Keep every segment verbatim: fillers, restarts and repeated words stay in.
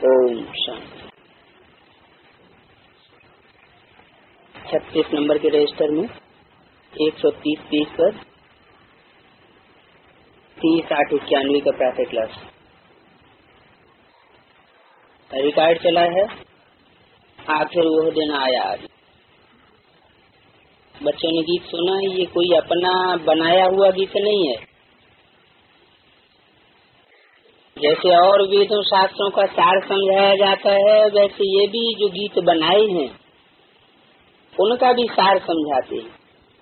ओम शांति। छत्तीस नंबर के रजिस्टर में एक सौ तीस पीस पर तीस आठ इक्यानवे का प्रातः क्लास रिकॉर्ड चला है। आखिर वो दिन आया। आज बच्चों ने गीत सुना है। ये कोई अपना बनाया हुआ गीत नहीं है। जैसे और वेदों शास्त्रों का सार समझाया जाता है, वैसे ये भी जो गीत बनाए हैं उनका भी सार समझाते हैं।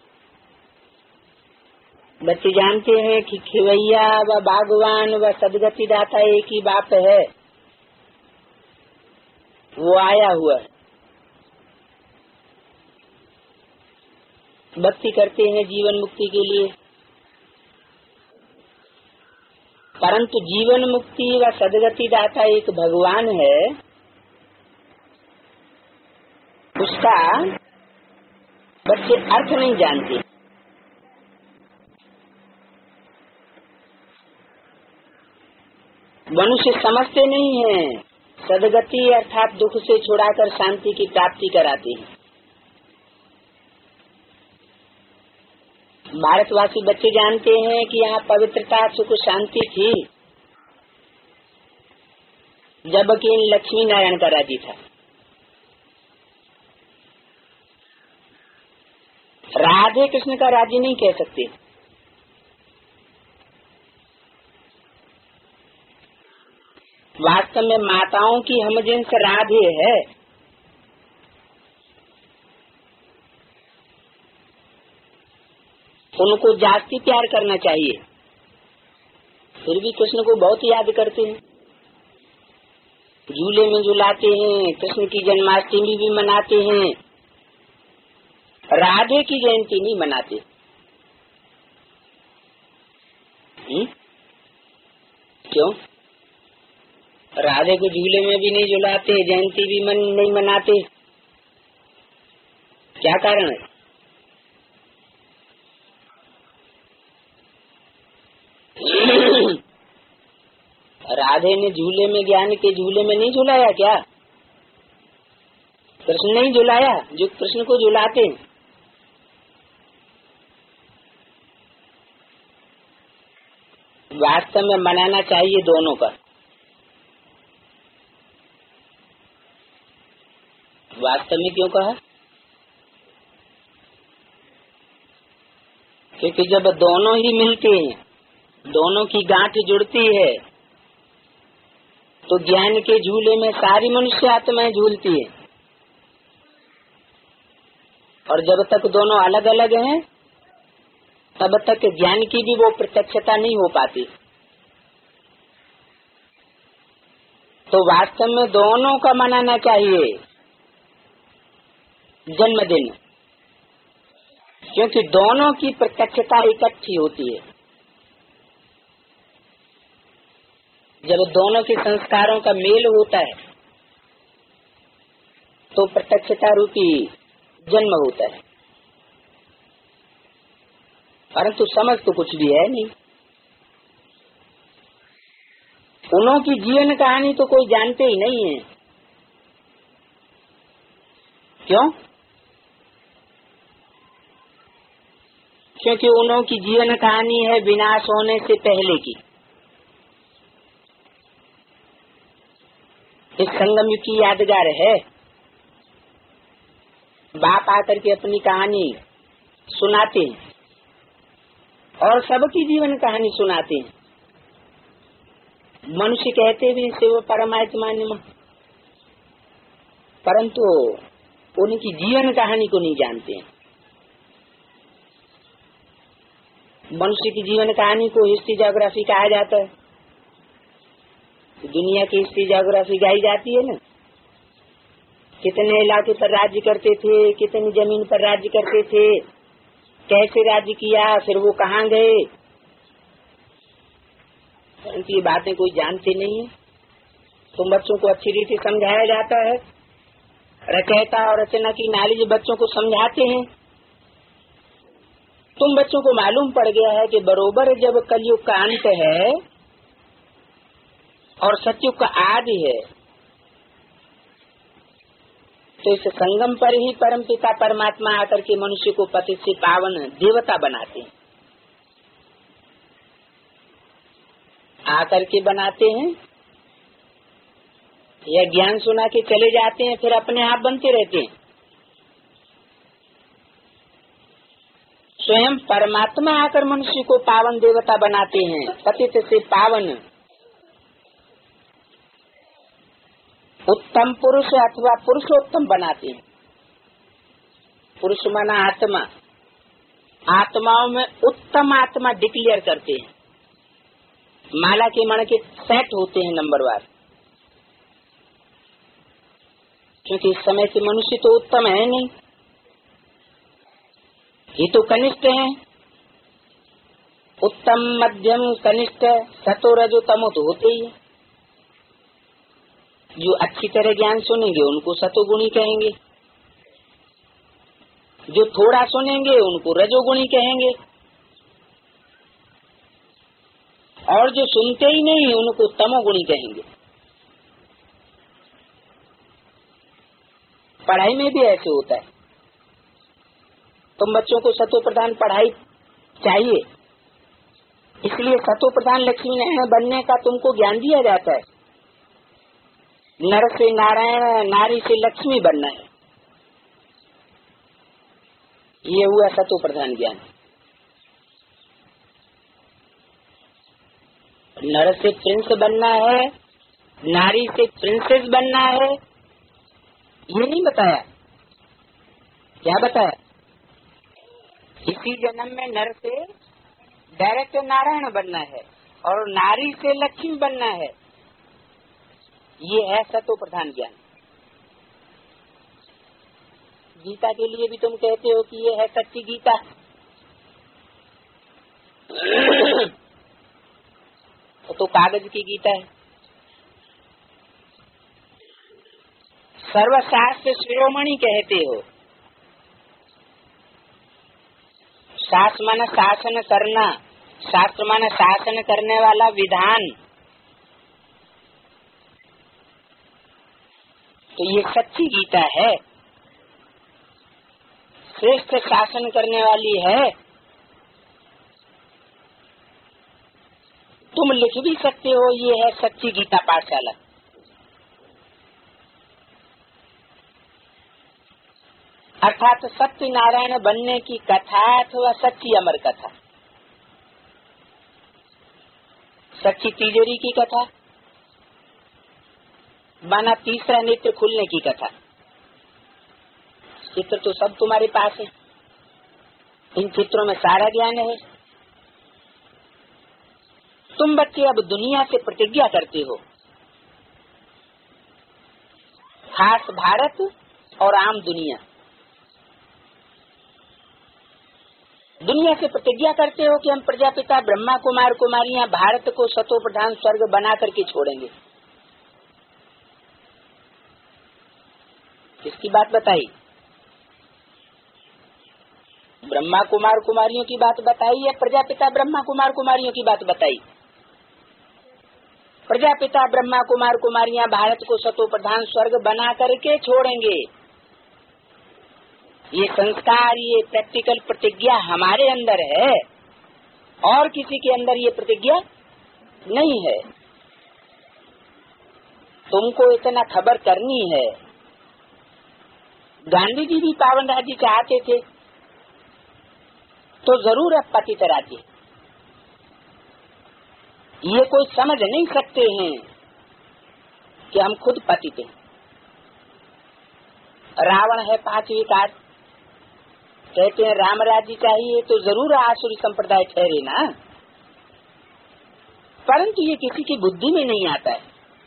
बच्चे जानते हैं कि खिवैया व बागवान व सदगति दाता एक ही बाप है। वो आया हुआ है। भक्ति करते हैं जीवन मुक्ति के लिए, परंतु जीवन मुक्ति व सदगति दाता एक भगवान है। उसका बच्चे अर्थ नहीं जानते। मनुष्य समझते नहीं है। सदगति अर्थात दुख से छुड़ाकर शांति की प्राप्ति कराती है। भारतवासी बच्चे जानते हैं कि यहाँ पवित्रता सुख शांति थी जबकि लक्ष्मी नारायण का राज्य था। राधे कृष्ण का राज्य नहीं कह सकते। वास्तव में माताओं की हम जिनसे राधे है। उनको जास्ती प्यार करना चाहिए। फिर भी कृष्ण को बहुत याद करते हैं। झूले में झुलाते हैं। कृष्ण की जन्माष्टमी भी मनाते हैं। राधे की जयंती नहीं मनाते। हुँ? क्यों? राधे को झूले में भी नहीं झुलाते, जयंती भी मन नहीं मनाते। क्या कारण है? राधे ने झूले में ज्ञान के झूले में नहीं झुलाया क्या? कृष्ण नहीं झुलाया जो कृष्ण को झुलाते हैं। वास्तव में मनाना चाहिए दोनों का। वास्तव में क्यों कहा? क्योंकि जब दोनों ही मिलते हैं, दोनों की गांठ जुड़ती है, तो ज्ञान के झूले में सारी मनुष्य आत्माएं झूलती है। और जब तक दोनों अलग अलग हैं, तब तक ज्ञान की भी वो प्रत्यक्षता नहीं हो पाती। तो वास्तव में दोनों का मनाना चाहिए जन्मदिन, क्योंकि दोनों की प्रत्यक्षता इकट्ठी होती है। जब दोनों के संस्कारों का मेल होता है तो प्रत्यक्षता रूपी जन्म होता है। परंतु समझ तो कुछ भी है नहीं। उन्हों की जीवन कहानी तो कोई जानते ही नहीं है। क्यों? क्योंकि उन्हों की जीवन कहानी है विनाश होने से पहले की। इस संगम युग की यादगार है। बाप आकर के अपनी कहानी सुनाते हैं और सबकी जीवन कहानी सुनाते हैं। मनुष्य कहते भी शिव परमात्मा नमः, परंतु उनकी जीवन कहानी को नहीं जानते हैं। मनुष्य की जीवन कहानी को हिस्ट्री ज्योग्राफी कहा जाता है। दुनिया की हिस्ट्री ज्योग्राफी गाई जाती है ना। कितने इलाके पर राज्य करते थे, कितनी जमीन पर राज्य करते थे, कैसे राज्य किया, फिर वो कहाँ गए। परंतु ये बातें कोई जानते नहीं है। तुम बच्चों को अच्छी रीति समझाया जाता है। रचयिता और रचना की नॉलेज बच्चों को समझाते हैं। तुम बच्चों को मालूम पड़ गया है कि बरोबर जब कलयुग का अंत है और सतयुग का आदि है, तो इस संगम पर ही परमपिता परमात्मा आकर के मनुष्य को पतित से पावन देवता बनाते हैं, आकर के बनाते हैं या ज्ञान सुना के चले जाते हैं, फिर अपने आप बनते रहते हैं। स्वयं परमात्मा आकर मनुष्य को पावन देवता बनाते हैं, पतित से पावन उत्तम पुरुष अथवा पुरुषोत्तम बनाते हैं। पुरुष माना आत्मा, आत्माओं में उत्तम आत्मा डिक्लेयर करते हैं। माला के मण के सेट होते हैं नंबरवार, क्योंकि इस समय के मनुष्य तो उत्तम है नहीं, ये तो कनिष्ठ है। उत्तम मध्यम कनिष्ठ सतो रजो तमो तो होते ही। जो अच्छी तरह ज्ञान सुनेंगे उनको सतोगुणी कहेंगे, जो थोड़ा सुनेंगे उनको रजोगुणी कहेंगे, और जो सुनते ही नहीं उनको तमोगुणी कहेंगे। पढ़ाई में भी ऐसे होता है। तुम बच्चों को सतो प्रधान पढ़ाई चाहिए, इसलिए सतो प्रधान लक्ष्मी नारायण बनने का तुमको ज्ञान दिया जाता है। नर से नारायण, नारी से लक्ष्मी बनना है, ये हुआ सतो प्रधान ज्ञान। नर से प्रिंस बनना है, नारी से प्रिंसेस बनना है, ये नहीं बताया। क्या बताया? इसी जन्म में नर से डायरेक्ट नारायण बनना है और नारी से लक्ष्मी बनना है, ये है सतो प्रधान ज्ञान। गीता के लिए भी तुम कहते हो कि ये है सच्ची गीता। तो कागज की गीता है। सर्वशास्त्र शिरोमणि कहते हो। शास्त्र माने शासन करना, शास्त्र माने शासन करने वाला विधान। तो ये सच्ची गीता है, श्रेष्ठ शासन करने वाली है। तुम लिख भी सकते हो ये है सच्ची गीता पाठशाला। अर्थात सत्य नारायण बनने की कथा अथवा सच्ची अमर कथा, सच्ची तिजोरी की कथा, माना तीसरा नेत्र खुलने की कथा। चित्र तो सब तुम्हारे पास है, इन चित्रों में सारा ज्ञान है। तुम बच्चे अब दुनिया से प्रतिज्ञा करते हो, खास भारत और आम दुनिया। दुनिया से प्रतिज्ञा करते हो कि हम प्रजापिता ब्रह्मा कुमार कुमारियां भारत को सतो प्रधान स्वर्ग बना करके छोड़ेंगे। किसकी बात बताई? ब्रह्मा कुमार कुमारियों की बात बताई या प्रजापिता ब्रह्मा कुमार कुमारियों की बात बताई? प्रजापिता ब्रह्मा कुमार कुमारियां भारत को सतो प्रधान स्वर्ग बना करके छोड़ेंगे। ये संस्कार, ये प्रैक्टिकल प्रतिज्ञा हमारे अंदर है और किसी के अंदर ये प्रतिज्ञा नहीं है। तुमको इतना खबर करनी है। गांधी जी भी पावन राज्य चाहते थे, तो जरूर अब पतित राज्य। ये कोई समझ नहीं सकते हैं कि हम खुद पतित हैं। रावण है पांच विकार, कहते हैं राम राज्य चाहिए तो जरूर आसुरी संप्रदाय ठहरे ना, परंतु ये किसी की बुद्धि में नहीं आता है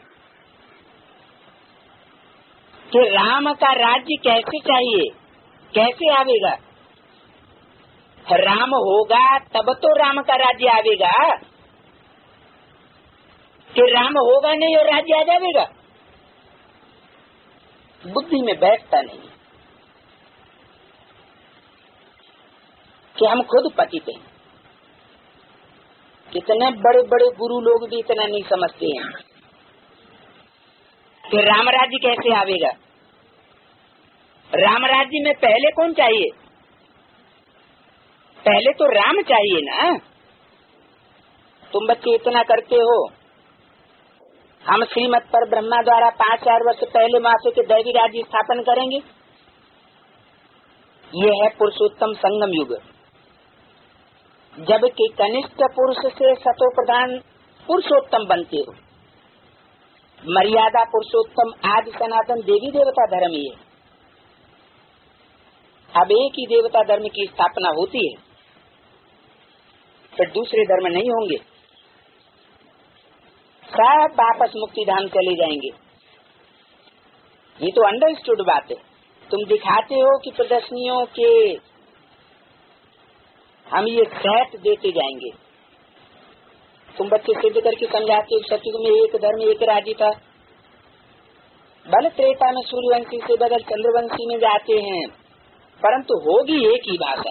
कि राम का राज्य कैसे चाहिए, कैसे आवेगा। राम होगा तब तो राम का राज्य आवेगा, कि राम होगा नहीं और राज्य आ जाएगा। बुद्धि में बैठता नहीं कि हम खुद पतित हैं। कितने बड़े बड़े गुरु लोग भी इतना नहीं समझते हैं कि राम राज्य कैसे आवेगा। राम राज्य में पहले कौन चाहिए? पहले तो राम चाहिए ना। तुम बच्चे इतना करते हो, हम श्रीमत पर ब्रह्मा द्वारा पांच चार वर्ष पहले मासे के दैवी राज्य स्थापन करेंगे। ये है पुरुषोत्तम संगम युग, जबकि कनिष्ठ पुरुष से सतो प्रधान पुरुषोत्तम बनते हो। मर्यादा पुरुषोत्तम आदि सनातन देवी देवता धर्म ही है। अब एक ही देवता धर्म की स्थापना होती है, फिर दूसरे धर्म नहीं होंगे, सब वापस मुक्ति धाम चले जाएंगे। ये तो अंडरस्टूड बात है। तुम दिखाते हो कि प्रदर्शनियों के हम ये सेट देते जाएंगे। तुम बच्चे सिद्ध करके समझाते हो सतयुग में एक धर्म एक राज्य था, बल त्रेता में सूर्यवंशी से बदल चंद्रवंशी में जाते हैं, परंतु होगी एक ही भाषा।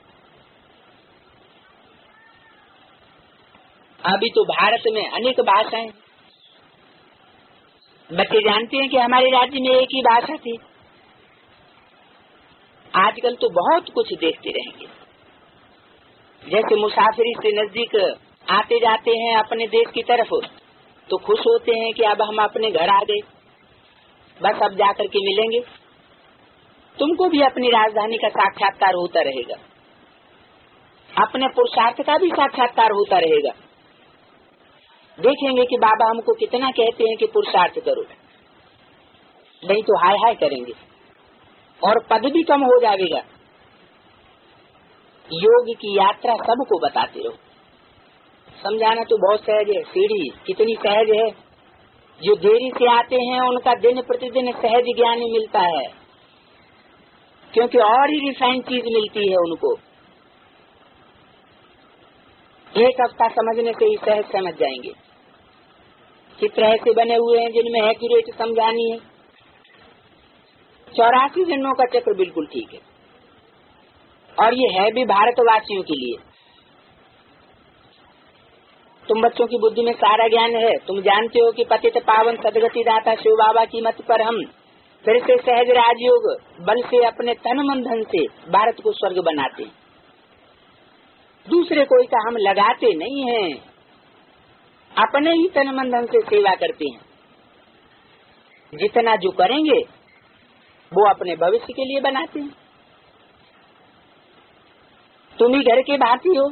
अभी तो भारत में अनेक भाषाएं। बच्चे जानते हैं कि हमारे राज्य में एक ही भाषा थी। आजकल तो बहुत कुछ देखते रहेंगे। जैसे मुसाफिरी से नजदीक आते जाते हैं अपने देश की तरफ, तो खुश होते हैं कि अब हम अपने घर आ गए, बस अब जाकर के मिलेंगे। तुमको भी अपनी राजधानी का साक्षात्कार होता रहेगा, अपने पुरुषार्थ का भी साक्षात्कार होता रहेगा। देखेंगे कि बाबा हमको कितना कहते हैं कि पुरुषार्थ करो, नहीं तो हाय हाय करेंगे और पद भी कम हो जाएगा। योग की यात्रा सबको बताते रहो। समझाना तो बहुत सहज है। सीढ़ी कितनी सहज है। जो देरी से आते हैं उनका दिन प्रतिदिन सहज ज्ञान मिलता है, क्योंकि और ही रिफाइन चीज मिलती है उनको। एक हफ्ता समझने से ही सहज समझ जाएंगे। चित्र ऐसे बने हुए हैं जिनमें एक्यूरेट समझानी है। चौरासी जन्मों का चक्र बिल्कुल ठीक है, और ये है भी भारतवासियों के लिए। तुम बच्चों की बुद्धि में सारा ज्ञान है। तुम जानते हो कि पतित पावन सदगति दाता शिव बाबा की मत पर हम फिर से सहज राजयोग बल से अपने तन मन धन से भारत को स्वर्ग बनाते हैं। दूसरे कोई का हम लगाते नहीं हैं, अपने ही तन मन धन से सेवा करते हैं। जितना जो करेंगे वो अपने भविष्य के लिए बनाते हैं। तुम ही घर के भांति हो,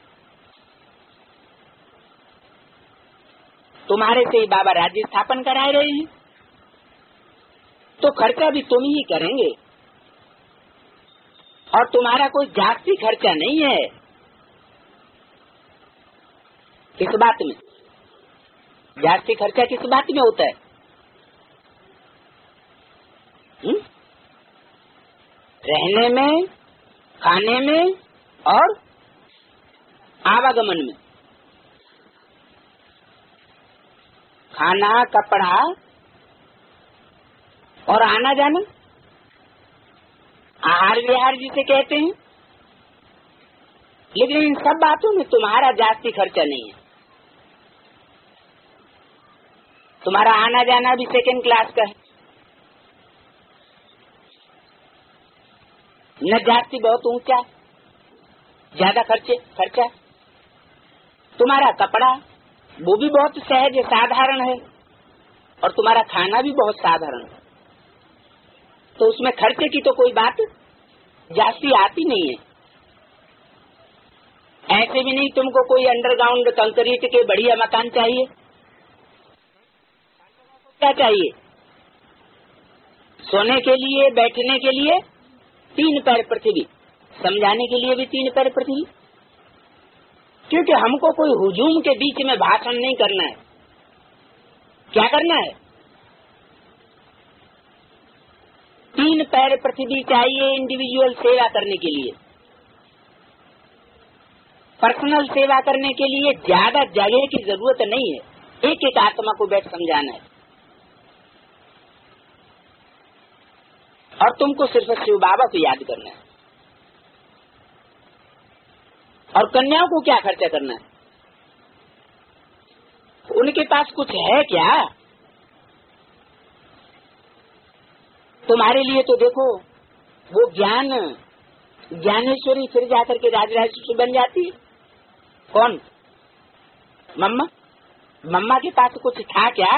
तुम्हारे से ही बाबा राज्य स्थापन कराए रहे हैं, तो खर्चा भी तुम ही करेंगे। और तुम्हारा कोई जाती खर्चा नहीं है। किस बात में जाती खर्चा किस बात में होता है? हुँ? रहने में, खाने में और आवागमन में। खाना, कपड़ा और आना जाना, आहार विहार जिसे कहते हैं। लेकिन इन सब बातों में तुम्हारा जास्ती खर्चा नहीं है। तुम्हारा आना जाना भी सेकंड क्लास का है, न जास्ती बहुत ऊंचा, ज्यादा खर्चे खर्चा। तुम्हारा कपड़ा वो भी बहुत सहज साधारण है, और तुम्हारा खाना भी बहुत साधारण है। तो उसमें खर्चे की तो कोई बात जास्ती आती नहीं है। ऐसे भी नहीं तुमको कोई अंडरग्राउंड कंक्रीट के बढ़िया मकान चाहिए। क्या चाहिए? सोने के लिए, बैठने के लिए तीन पैर पृथ्वी, समझाने के लिए भी तीन पैर पृथ्वी। क्योंकि हमको कोई हुजूम के बीच में भाषण नहीं करना है। क्या करना है? तीन पैर पृथ्वी चाहिए इंडिविजुअल सेवा करने के लिए। पर्सनल सेवा करने के लिए ज्यादा जगह की जरूरत नहीं है। एक एक आत्मा को बैठ समझाना है। और तुमको सिर्फ शिव बाबा को याद करना है। और कन्याओं को क्या खर्चा करना है? उनके पास कुछ है क्या? तुम्हारे लिए तो देखो वो ज्ञान ज्ञानेश्वरी फिर जाकर के राजराजेश्वरी बन जाती। कौन? मम्मा। मम्मा के पास कुछ था क्या?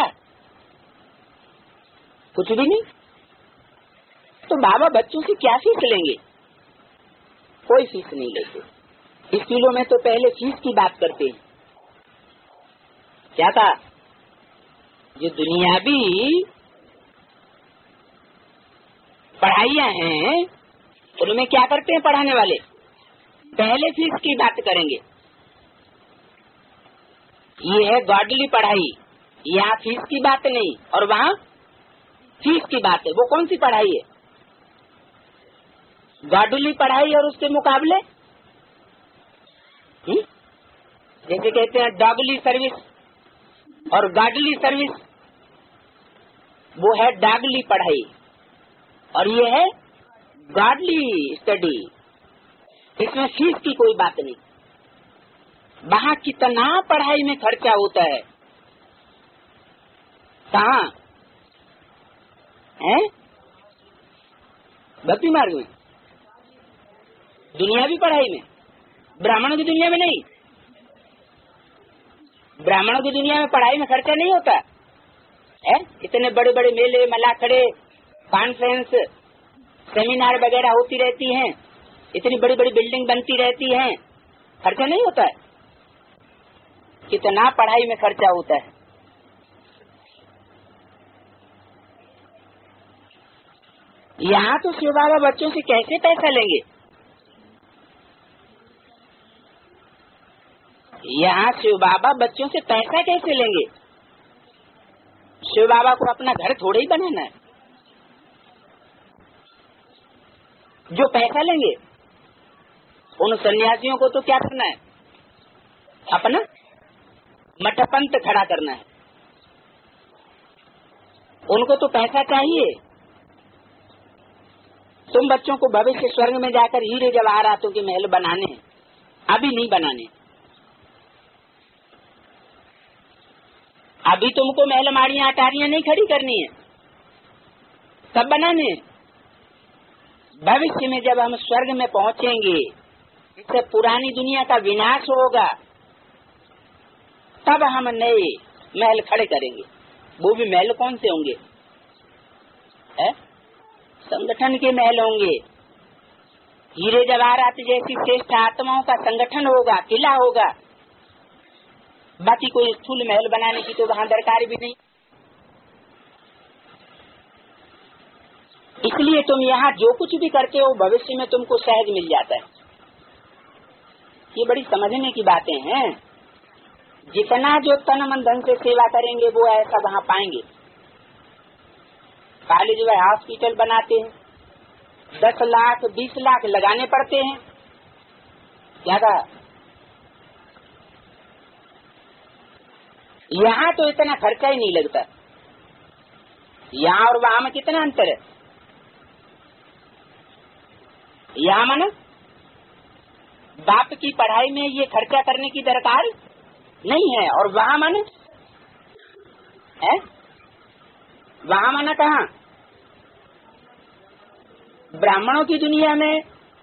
कुछ भी नहीं। तो बाबा बच्चों से क्या फीस लेंगे? कोई फीस नहीं लेते। स्कूलों में तो पहले फीस की बात करते हैं। क्या था? जो दुनियावी पढ़ाइयाँ हैं उनमें क्या करते हैं पढ़ाने वाले? पहले फीस की बात करेंगे। ये है गॉडली पढ़ाई, यहाँ फीस की बात नहीं और वहाँ फीस की बात है। वो कौन सी पढ़ाई है? गॉडली पढ़ाई और उसके मुकाबले हुँ? जैसे कहते हैं डॉगली सर्विस और गॉडली सर्विस, वो है डॉगली पढ़ाई और ये है गॉडली स्टडी। इसमें फीस की कोई बात नहीं। वहाँ कितना पढ़ाई में खर्चा होता है, कहाँ है? भक्ति मार्ग में, दुनियावी पढ़ाई में, ब्राह्मणों की दुनिया में नहीं। ब्राह्मणों की दुनिया में पढ़ाई में खर्चा नहीं होता है। इतने बड़े बड़े मेले मलाखड़े कॉन्फ्रेंस सेमिनार वगैरह होती रहती हैं, इतनी बड़ी बड़ी बिल्डिंग बनती रहती हैं, खर्चा नहीं होता है। कितना पढ़ाई में खर्चा होता है। यहाँ तो शिव बाबा बच्चों से कैसे पैसा लेंगे? यहाँ शिव बाबा बच्चों से पैसा कैसे लेंगे? शिव बाबा को अपना घर थोड़े ही बनाना है। जो पैसा लेंगे उन सन्यासियों को तो क्या करना है? अपना मठपंथ खड़ा करना है। उनको तो पैसा चाहिए। तुम बच्चों को भविष्य स्वर्ग में जाकर हीरे जवाहरातों के महल बनाने, अभी नहीं बनाने। अभी तुमको महल माड़ियां अटारियां नहीं खड़ी करनी है, तब बनाने। भविष्य में जब हम स्वर्ग में पहुंचेंगे, इससे पुरानी दुनिया का विनाश होगा, तब हम नए महल खड़े करेंगे। वो भी महल कौन से होंगे? है? संगठन के महल होंगे। हीरे जवाहरात जैसी श्रेष्ठ आत्माओं का संगठन होगा, किला होगा। बाकी कोई स्थूल महल बनाने की तो वहाँ दरकार भी नहीं। इसलिए तुम यहाँ जो कुछ भी करते हो भविष्य में तुमको सहज मिल जाता है। ये बड़ी समझने की बातें हैं। जितना जो तन मन धन से सेवा करेंगे वो ऐसा वहाँ पाएंगे। कॉलेज व हॉस्पिटल बनाते हैं, दस लाख बीस लाख लगाने पड़ते हैं। क्या कहा? यहाँ तो इतना खर्चा ही नहीं लगता। यहाँ और वहाँ में कितना अंतर है? यहाँ माना बाप की पढ़ाई में ये खर्चा करने की दरकार नहीं है, और वहाँ माने है? वहाँ माना कहाँ? ब्राह्मणों की दुनिया में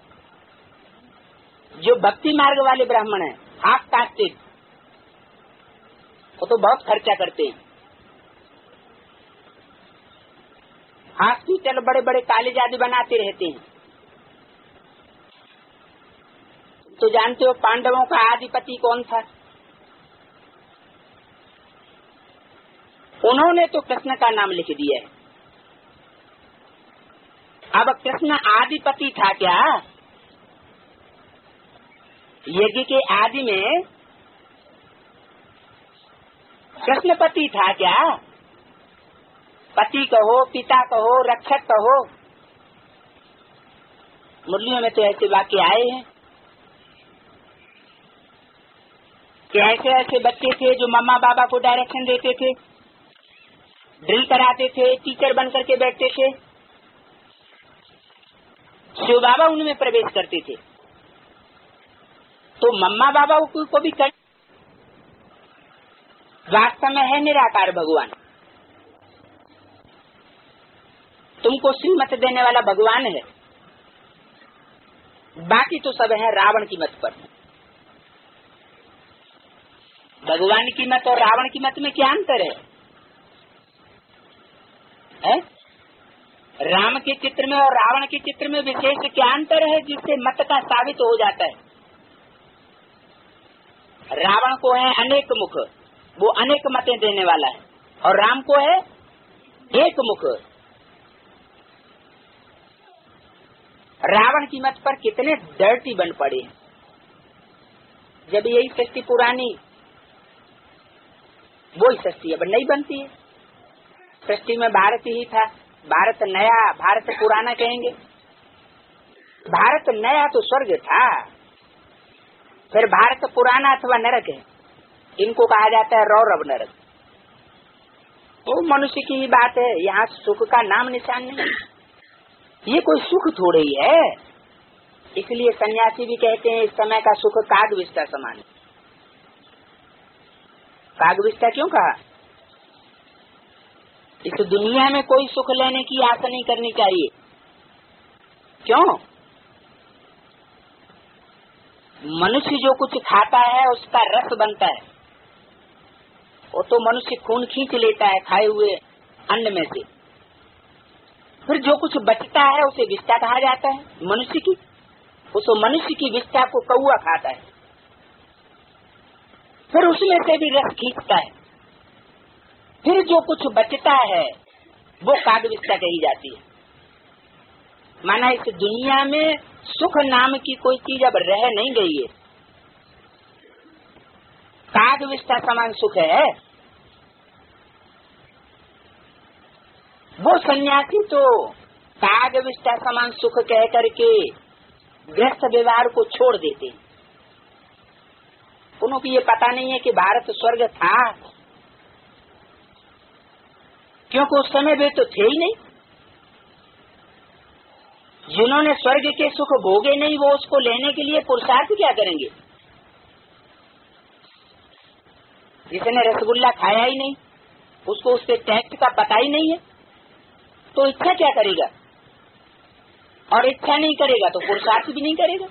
जो भक्ति मार्ग वाले ब्राह्मण हैं, हाफ कास्टेड, वो तो बहुत खर्चा करते हैं। हॉस्पिटल बड़े बड़े कॉलेज आदि बनाते रहते हैं। तो जानते हो पांडवों का आदिपति कौन था? उन्होंने तो कृष्ण का नाम लिख दिया है। अब कृष्ण आदिपति था क्या? यज्ञ के आदि में कृष्णपति था क्या? पति कहो, पिता कहो, रक्षक कहो, मुरलियों में तो ऐसे वाक्य आए हैं कि ऐसे ऐसे बच्चे थे जो मम्मा बाबा को डायरेक्शन देते थे, ड्रिल कराते थे, टीचर बन करके बैठते थे। शिव बाबा उनमें प्रवेश करते थे। तो मम्मा बाबा को, को भी कर वास्तव में है निराकार भगवान। तुमको श्रीमत देने वाला भगवान है। सन्यासी तो सब है रावण की मत पर। भगवान की मत और रावण की मत में क्या अंतर है, है? राम के चित्र में और रावण के चित्र में विशेष क्या अंतर है जिससे मत का साबित हो जाता है? रावण को है अनेक मुख, वो अनेक मतें देने वाला है, और राम को है एक मुख। रावण की मत पर कितने डर्टी बन पड़े। जब यही सृष्टि पुरानी, वही सृष्टि अब नहीं बनती है। सृष्टि में भारत ही था, भारत नया, भारत पुराना कहेंगे। भारत नया तो स्वर्ग था, फिर भारत पुराना अथवा नरक है, इनको कहा जाता है रौरव नरक। तो मनुष्य की ही बात है, यहाँ सुख का नाम निशान नहीं। ये कोई सुख थोड़े ही है। इसलिए सन्यासी भी कहते हैं इस समय का सुख कागविष्टा समान। कागविष्टा क्यों कहा? इस दुनिया में कोई सुख लेने की आशा नहीं करनी चाहिए। क्यों? मनुष्य जो कुछ खाता है उसका रस बनता है, वो तो मनुष्य खून खींच लेता है खाए हुए अन्न में से। फिर जो कुछ बचता है उसे विष्टा कहा जाता है मनुष्य की। उस मनुष्य की विष्टा को कौआ खाता है, फिर उसमें से भी रस खींचता है। फिर जो कुछ बचता है वो कागविष्टा कही जाती है। माना इस दुनिया में सुख नाम की कोई चीज अब रह नहीं गई है। कागविष्टा समान सुख है। वो सन्यासी तो कागविष्टा समान सुख कह करके गृहस्थ व्यवहार को छोड़ देते। उनको ये पता नहीं है कि भारत स्वर्ग था, क्योंकि उस समय वे तो थे ही नहीं। जिन्होंने स्वर्ग के सुख भोगे नहीं, वो उसको लेने के लिए पुरुषार्थ क्या करेंगे? जिसने रसगुल्ला खाया ही नहीं, उसको उसके टेस्ट का पता ही नहीं है, तो इच्छा क्या करेगा? और इच्छा नहीं करेगा तो पुरुषार्थ भी नहीं करेगा।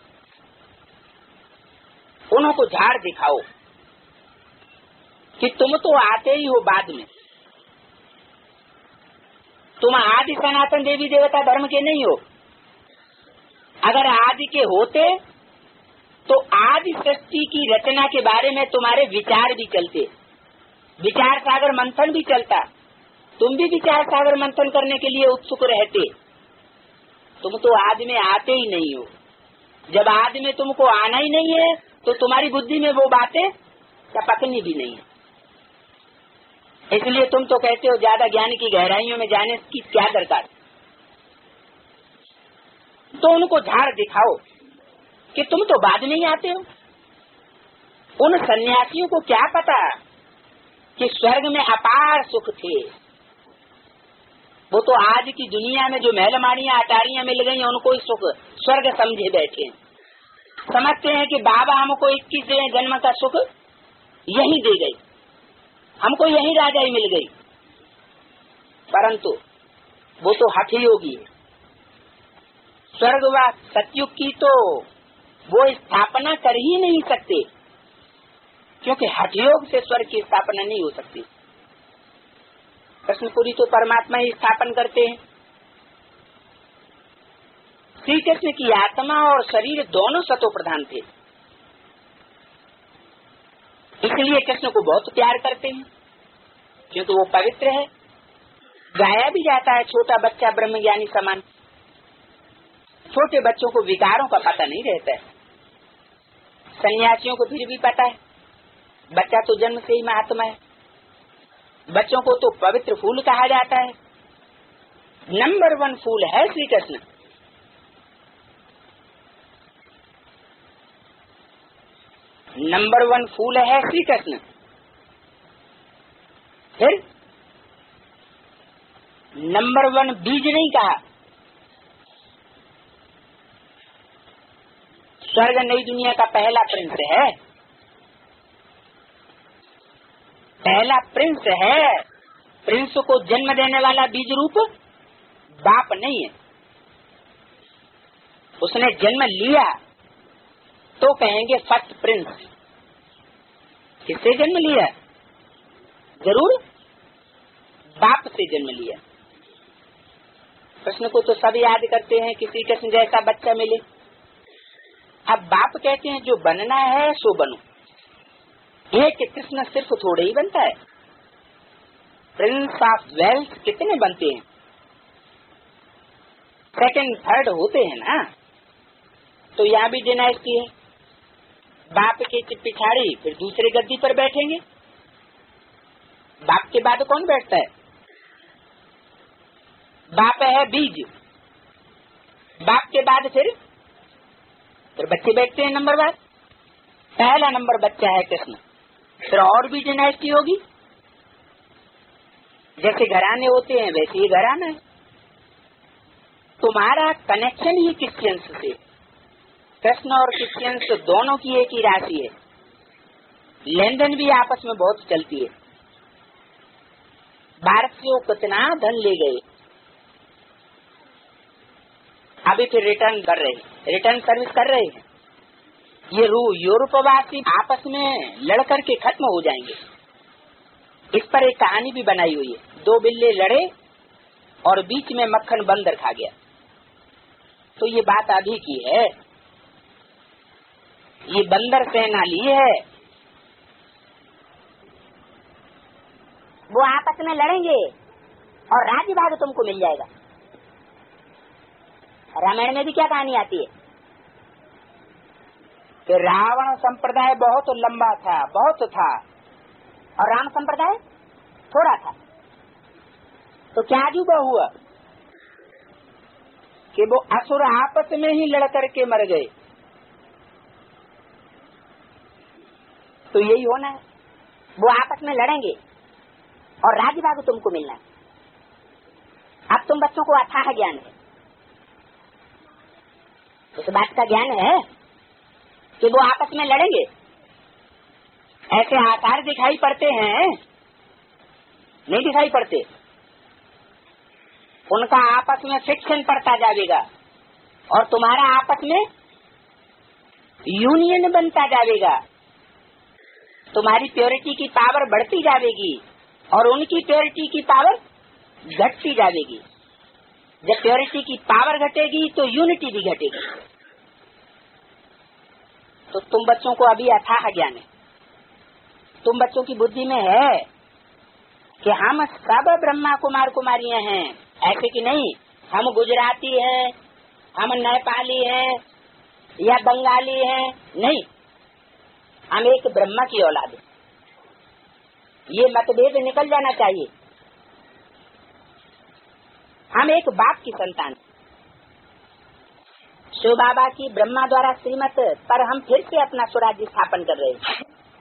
उनको झाड़ दिखाओ कि तुम तो आते ही हो बाद में, तुम आदि सनातन देवी देवता धर्म के नहीं हो। अगर आदि के होते तो आदि सृष्टि की रचना के बारे में तुम्हारे विचार भी चलते, विचार सागर मंथन भी चलता, तुम भी विचार सागर मंथन करने के लिए उत्सुक रहते। तुम तो आदि में आते ही नहीं हो। जब आदि में तुमको आना ही नहीं है तो तुम्हारी बुद्धि में वो बातें टपकनी भी नहीं है। इसलिए तुम तो कहते हो ज्यादा ज्ञान की गहराइयों में जाने की क्या दरकार। तो उनको झाड़ दिखाओ कि तुम तो बाद में ही आते हो। उन सन्यासियों को क्या पता कि स्वर्ग में अपार सुख थे। वो तो आज की दुनिया में जो महलमाड़ियां अटारियां मिल गई हैं, उनको ही सुख स्वर्ग समझे बैठे। समझते हैं कि बाबा हमको इक्कीसवें जन्म का सुख यही दे गई, हमको यही राजाई मिल गई। परंतु वो तो हठ योगी है। स्वर्ग व सतयुग की तो वो स्थापना कर ही नहीं सकते, क्योंकि हठ योग से स्वर्ग की स्थापना नहीं हो सकती। कृष्णपुरी तो परमात्मा ही स्थापन करते हैं। श्री कृष्ण की आत्मा और शरीर दोनों सतो प्रधान थे, इसलिए कृष्ण को बहुत प्यार करते हैं, क्योंकि वो पवित्र है। गाया भी जाता है छोटा बच्चा ब्रह्म ज्ञानी समान। छोटे बच्चों को विकारों का पता नहीं रहता है, सन्यासियों को फिर भी पता है। बच्चा तो जन्म से ही महात्मा है। बच्चों को तो पवित्र फूल कहा जाता है। नंबर वन फूल है श्री कृष्ण। नंबर वन फूल है श्री कृष्ण। फिर नंबर वन बीज नहीं कहा। स्वर्ग नई दुनिया का पहला प्रिंस है, पहला प्रिंस है। प्रिंस को जन्म देने वाला बीज रूप बाप नहीं है। उसने जन्म लिया तो कहेंगे फर्स्ट प्रिंस। किससे जन्म लिया? जरूर बाप से जन्म लिया। कृष्ण को तो सब याद करते हैं, किसी कृष्ण जैसा बच्चा मिले। अब बाप कहते हैं जो बनना है सो बनो। एक कृष्ण सिर्फ थोड़े ही बनता है, प्रिंस ऑफ वेल्थ कितने बनते हैं, सेकंड थर्ड होते हैं ना। तो यहाँ भी डिनाइस्टी है, बाप के पिछाड़ी फिर दूसरे गद्दी पर बैठेंगे। बाप के बाद कौन बैठता है? बाप है बीज, बाप के बाद फिर फिर बच्चे बैठते हैं नंबर बाद। पहला नंबर बच्चा है कृष्ण, फिर और भी डिनाइस्टी होगी। जैसे घराने होते हैं वैसे ही घराना है। तुम्हारा कनेक्शन ही क्रिश्चियंस से, कृष्ण और क्रिश्चियंस दोनों की एक ही राशि है, लेन देन भी आपस में बहुत चलती है। भारत से वो कितना धन ले गए, अभी फिर रिटर्न कर रहे हैं, रिटर्न सर्विस कर रहे हैं। ये रू यूरोपवासी आपस में लड़ करके खत्म हो जाएंगे। इस पर एक कहानी भी बनाई हुई है। दो बिल्ले लड़े और बीच में मक्खन बंदर खा गया। तो ये बात अभी की है, ये बंदर सेना ली है, वो आपस में लड़ेंगे और राज्य भाग तुमको मिल जाएगा। रामायण में भी क्या कहानी आती है कि रावण संप्रदाय बहुत लंबा था, बहुत था, और राम संप्रदाय थोड़ा था। तो क्या अजूबा हुआ कि वो असुर आपस में ही लड़ करके मर गए। तो यही होना है, वो आपस में लड़ेंगे और राज्य भाग तुमको मिलना है। अब तुम बच्चों को अथाह ज्ञान है, उस बात का ज्ञान है कि वो आपस में लड़ेंगे। ऐसे आकार दिखाई पड़ते हैं, नहीं दिखाई पड़ते, उनका आपस में फ्रिक्शन पड़ता जाएगा और तुम्हारा आपस में यूनियन बनता जाएगा। तुम्हारी प्योरिटी की पावर बढ़ती जाएगी और उनकी प्योरिटी की पावर घटती जाएगी। जब प्योरिटी की पावर घटेगी तो यूनिटी भी घटेगी। तो तुम बच्चों को अभी अथाह ज्ञान है, तुम बच्चों की बुद्धि में है कि हम सब ब्रह्मा कुमार कुमारियां हैं। ऐसे कि नहीं हम गुजराती हैं, हम नेपाली हैं या बंगाली हैं, नहीं, हम एक ब्रह्मा की औलाद है। ये मतभेद निकल जाना चाहिए। हम एक बाप की संतान, शिव बाबा की ब्रह्मा द्वारा श्रीमत पर हम फिर से अपना स्वराज्य स्थापन कर रहे हैं।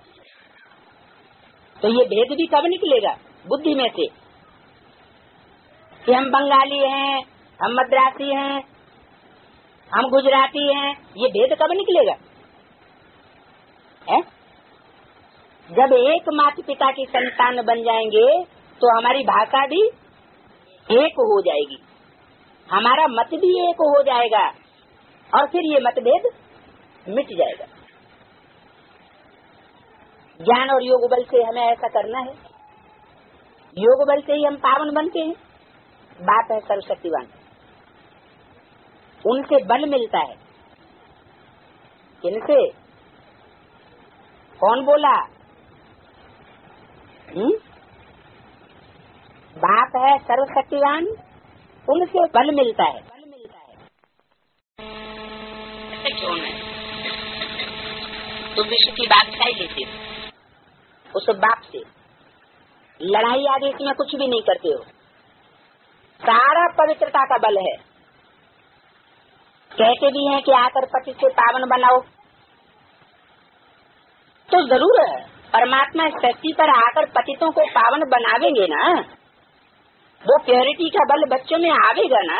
तो ये भेद भी कब निकलेगा बुद्धि में से कि हम बंगाली हैं, हम मद्रासी हैं, हम गुजराती हैं, ये भेद कब निकलेगा? है? जब एक माता पिता की संतान बन जाएंगे तो हमारी भाषा भी एक हो जाएगी, हमारा मत भी एक हो जाएगा और फिर ये मतभेद मिट जाएगा। ज्ञान और योग बल से हमें ऐसा करना है। योग बल से ही हम पावन बनते हैं। बात है सर्वशक्तिवान, उनसे बल मिलता है। किनसे? कौन बोला? हुँ? बाप है सर्वशक्तिवान, उनसे बल मिलता है। बल मिलता है ऐसे क्यों नहीं? तुम विश्व की बादशाही लेते हो उस बाप से, लड़ाई आगे इसमें कुछ भी नहीं करते हो, सारा पवित्रता का बल है। कहते भी हैं कि आकर पति से पावन बनाओ, तो जरूर है परमात्मा इस धरती पर आकर पतितों को पावन बनावेंगे ना, वो प्योरिटी का बल बच्चों में आवेगा ना,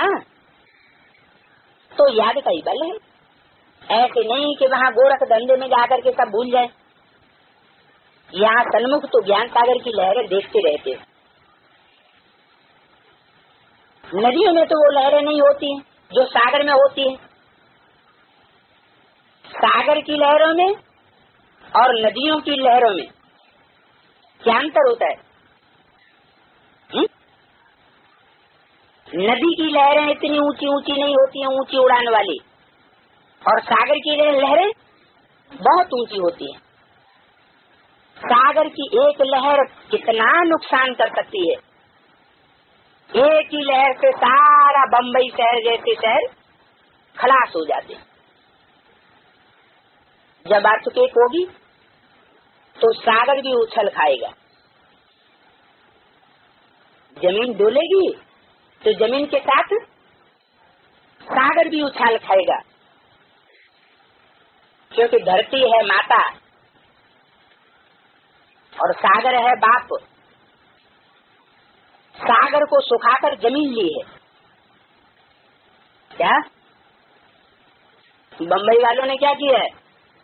तो याद का ही बल है। ऐसे नहीं कि वहाँ गोरख धंधे में जाकर के सब भूल जाए। यहाँ सन्मुख तो ज्ञान सागर की लहरें देखते रहते हैं। नदियों में तो वो लहरें नहीं होती हैं जो सागर में होती हैं। सागर की लहरों में और नदियों की लहरों में क्या अंतर होता है? हुँ? नदी की लहरें इतनी ऊंची ऊंची नहीं होती हैं, ऊंची उड़ान वाली, और सागर की लहरें बहुत ऊंची होती हैं। सागर की एक लहर कितना नुकसान कर सकती है। एक ही लहर से सारा बम्बई शहर जैसे शहर खलास हो जाते। जब अर्थक्वेक होगी तो सागर भी उछल खाएगा। जमीन डोलेगी तो जमीन के साथ सागर भी उछाल खाएगा, क्योंकि धरती है माता और सागर है बाप। सागर को सुखाकर जमीन ली है। क्या बम्बई वालों ने क्या किया है?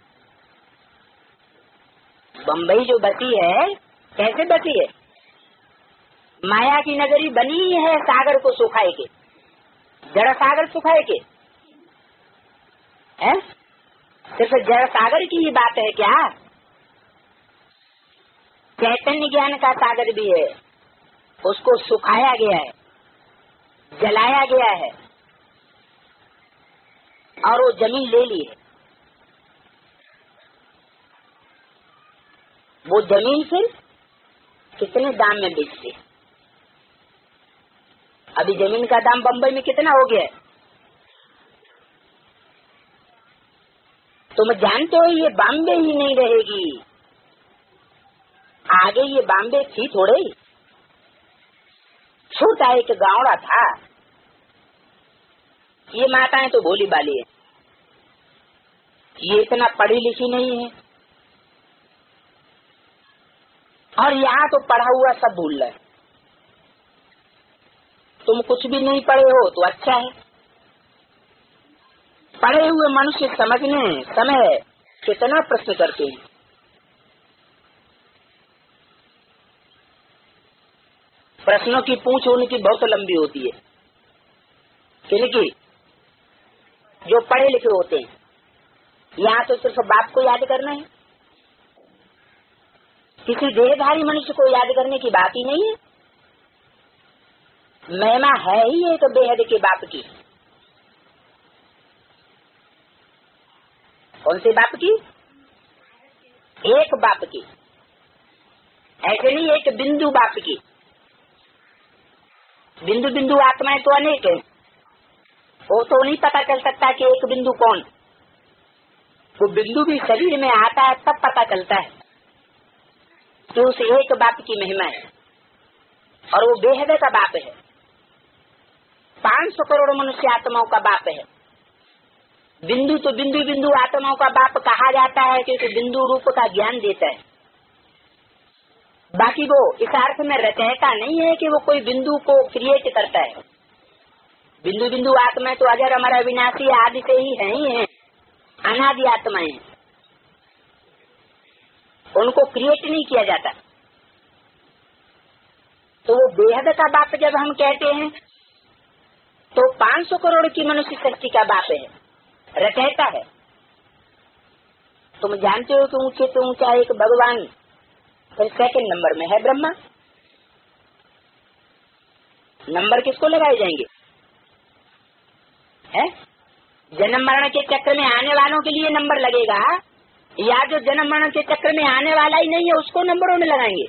बम्बई जो बसी है कैसे बसी है? माया की नगरी बनी है सागर को सुखाए के। जड़ सागर सुखाए के है? सिर्फ जड़ सागर की ही बात है क्या? चैतन्य ज्ञान का सागर भी है, उसको सुखाया गया है, जलाया गया है और वो जमीन ले ली है। वो जमीन फिर कितने दाम में बेचते? अभी जमीन का दाम बम्बई में कितना हो गया है? तुम जानते हो ये बॉम्बे ही नहीं रहेगी, आगे ये बॉम्बे थी थोड़े ही। छोटा एक गाँवड़ा था। ये माताएं तो भोली बाली है, ये इतना पढ़ी लिखी नहीं है, और यहाँ तो पढ़ा हुआ सब भूल रहे। तुम कुछ भी नहीं पढ़े हो तो अच्छा है। पढ़े हुए मनुष्य समझने समय कितना प्रश्न करते हैं। प्रश्नों की पूंछ उनकी बहुत लंबी होती है, क्योंकि जो पढ़े लिखे होते हैं, यहाँ तो सिर्फ बाप को याद करना है, किसी देहधारी मनुष्य को याद करने की बात ही नहीं है। महिमा है ही एक बेहद के बाप की। कौन से बाप की? एक बाप की, ऐसे नहीं एक बिंदु बाप की। बिंदु बिंदु आत्माएं तो अनेक है, वो तो नहीं पता चल सकता कि एक बिंदु कौन। वो बिंदु भी शरीर में आता है तब पता चलता है कि उस एक बाप की महिमा है, और वो बेहद का बाप है। पांच सौ करोड़ मनुष्य आत्माओं का बाप है। बिंदु तो बिंदु बिंदु आत्माओं का बाप कहा जाता है क्योंकि बिंदु रूप का ज्ञान देता है। बाकी वो इस अर्थ में रचयिता नहीं है कि वो कोई बिंदु को क्रिएट करता है। बिंदु बिंदु आत्माएं तो अजर अमर अविनाशी आदि से ही है ही है, अनादि आत्माएं, उनको क्रिएट नहीं किया जाता। तो वो बेहद का बाप जब हम कहते हैं तो पांच सौ करोड़ की मनुष्य सृष्टि का बाप है, रचयिता है। तुम जानते हो कि ऊंचे से ऊंचा एक भगवान, फिर सेकंड नंबर में है ब्रह्मा। नंबर किसको लगाए जाएंगे? है जन्म मरण के चक्र में आने वालों के लिए नंबर लगेगा, या जो जन्म मरण के चक्र में आने वाला ही नहीं है उसको नंबरों में लगाएंगे?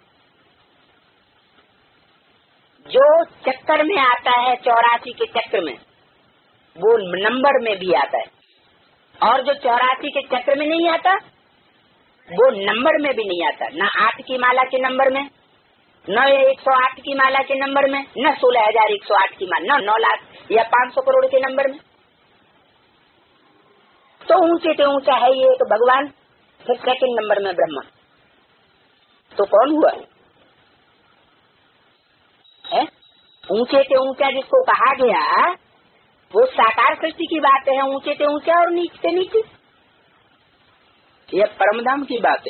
जो चक्कर में आता है चौरासी के चक्र में, वो नंबर में भी आता है, और जो चौरासी के चक्र में नहीं आता वो नंबर में भी नहीं आता। न आठ की माला के नंबर में, न एक सौ आठ की माला के नंबर में, न सोलह हजार एक सौ आठ की माला, न नौ लाख या पांच सौ करोड़ के नंबर में। तो ऊंचे से ऊंचा है ये एक भगवान, फिर सेकंड नंबर में ब्रह्मा। तो कौन हुआ है? ऊंचे से ऊंचा जिसको कहा गया वो साकार सृष्टि की बात है। ऊंचे से ऊंचा और नीचे से नीचे, यह परमधाम की बात है।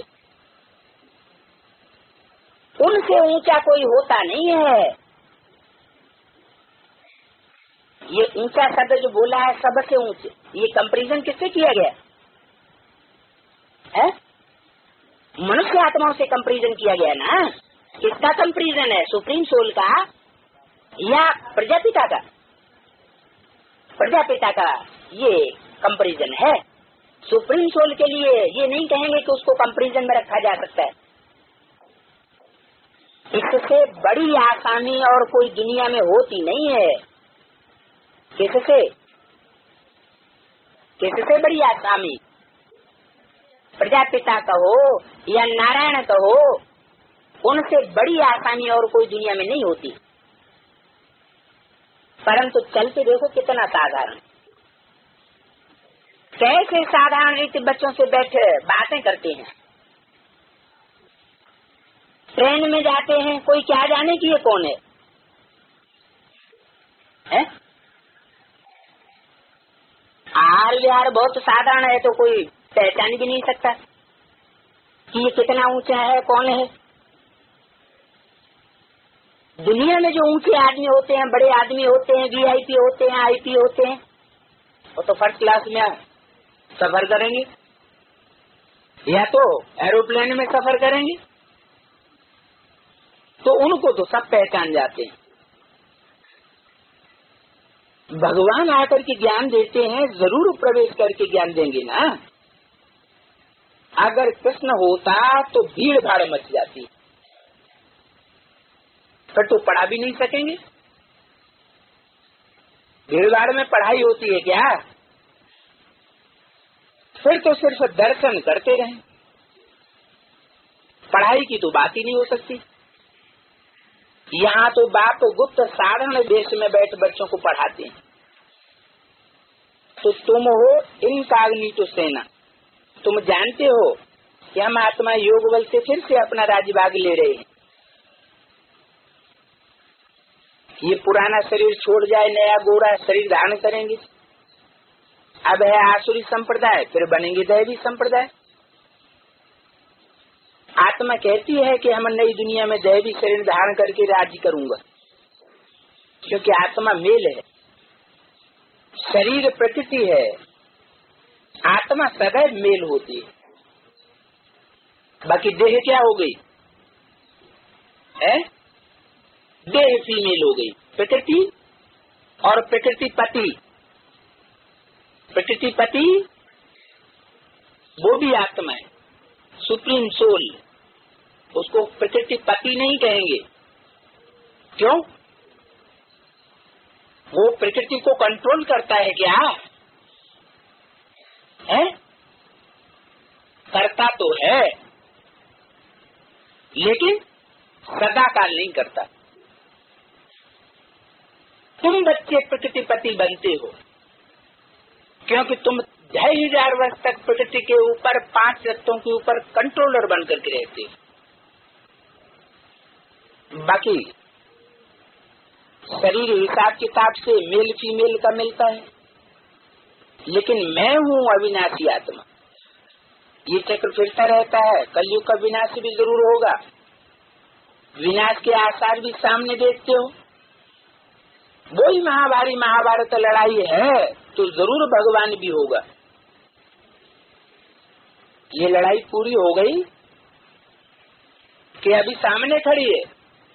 उनसे ऊंचा कोई होता नहीं है। ये ऊंचा शब्द जो बोला है सबसे ऊंचे, ये कंपैरिजन किससे किया गया? है? मनुष्य आत्माओं से कंपैरिजन किया गया ना। किसका कंपैरिजन है? सुप्रीम सोल का या प्रजापिता का? प्रजापिता का ये कंपैरिजन है। सुप्रीम सोल के लिए ये नहीं कहेंगे कि उसको कंपैरिजन में रखा जा सकता है। इससे बड़ी आसानी और कोई दुनिया में होती नहीं है। किससे किससे बड़ी आसानी? प्रजापिता कहो या नारायण कहो, उनसे बड़ी आसानी और कोई दुनिया में नहीं होती। परंतु चलते देखो कितना साधारण, कैसे साधारण रीति बच्चों से बैठे बातें करते हैं। ट्रेन में जाते हैं, कोई क्या जाने की ये कौन है, है? हाल व्यवहार बहुत साधारण है, तो कोई पहचान भी नहीं सकता कि ये कितना ऊंचा है, कौन है। दुनिया में जो ऊंचे आदमी होते हैं, बड़े आदमी होते हैं, वीआईपी होते हैं, आईपी होते हैं, वो तो फर्स्ट क्लास में सफर करेंगे या तो एरोप्लेन में सफर करेंगे, तो उनको तो सब पहचान जाते हैं। भगवान आकर के ज्ञान देते हैं, जरूर प्रवेश करके ज्ञान देंगे ना। अगर कृष्ण होता तो भीड़ भाड़ मच जाती, फिर तो पढ़ा भी नहीं सकेंगे। भीड़ भाड़ में पढ़ाई होती है क्या? फिर तो सिर्फ दर्शन करते रहें, पढ़ाई की तो बात ही नहीं हो सकती। यहाँ तो बाप गुप्त साधारण देश में बैठ बच्चों को पढ़ाते हैं। तो तुम हो इनकॉग्निटो सेना, तुम जानते हो कि हम आत्मा योग बल से फिर से अपना राजभाग ले रहे हैं। ये पुराना शरीर छोड़ जाए, नया गोरा शरीर धारण करेंगे। अब है आसुरी संप्रदाय, फिर बनेंगे दैवी संप्रदाय। आत्मा कहती है कि हम नई दुनिया में दैवी शरीर धारण करके राज्य करूंगा, क्योंकि आत्मा मेल है, शरीर प्रकृति है, आत्मा सदैव मेल होती है। बाकी देह क्या हो गई है? देह फीमेल हो गई, प्रकृति और प्रकृति पति। प्रकृति पति वो भी आत्मा है, सुप्रीम सोल। उसको प्रकृति पति नहीं कहेंगे। क्यों? वो प्रकृति को कंट्रोल करता है क्या? है? करता तो है, लेकिन सदा काल नहीं करता। तुम बच्चे प्रकृति पति बनते हो क्योंकि तुम ढाई हजार वर्ष तक प्रकृति के ऊपर, पांच तत्वों के ऊपर कंट्रोलर बन करके रहते हो। बाकी शरीर हिसाब किताब से मेल फीमेल का मिलता है, लेकिन मैं हूँ अविनाशी आत्मा। ये चक्र फिरता रहता है। कलयुग का विनाश भी जरूर होगा, विनाश के आसार भी सामने देखते हो। वही महाभारी महाभारत लड़ाई है तो जरूर भगवान भी होगा। ये लड़ाई पूरी हो गई कि अभी सामने खड़ी है?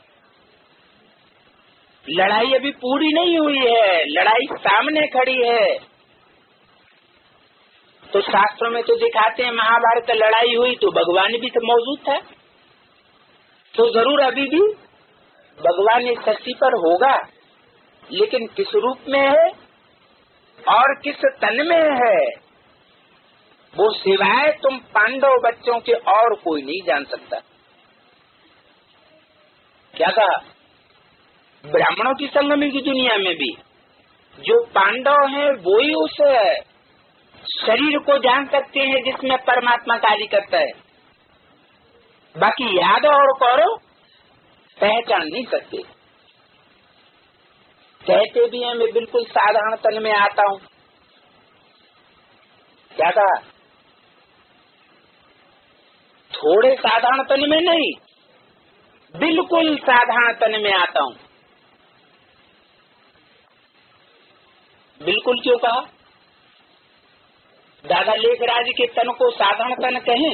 लड़ाई अभी पूरी नहीं हुई है, लड़ाई सामने खड़ी है। तो शास्त्रों में तो दिखाते हैं महाभारत लड़ाई हुई तो भगवान भी तो मौजूद था, तो जरूर अभी भी भगवान इस धरती पर होगा, लेकिन किस रूप में है और किस तन में है, वो सिवाय तुम पांडव बच्चों के और कोई नहीं जान सकता। क्या कहा? ब्राह्मणों की संगमी की दुनिया में भी जो पांडव हैं वो ही उस शरीर को जान सकते हैं जिसमें परमात्मा कार्य करता है। बाकी यादव और कौरव पहचान नहीं सकते। कहते भी हैं मैं बिल्कुल साधारण तन में आता हूँ। क्या कहा? थोड़े साधारण तन में नहीं, बिल्कुल साधारण तन में आता हूँ। बिल्कुल क्यों कहा? दादा लेखराज के तन को साधारण तन कहें,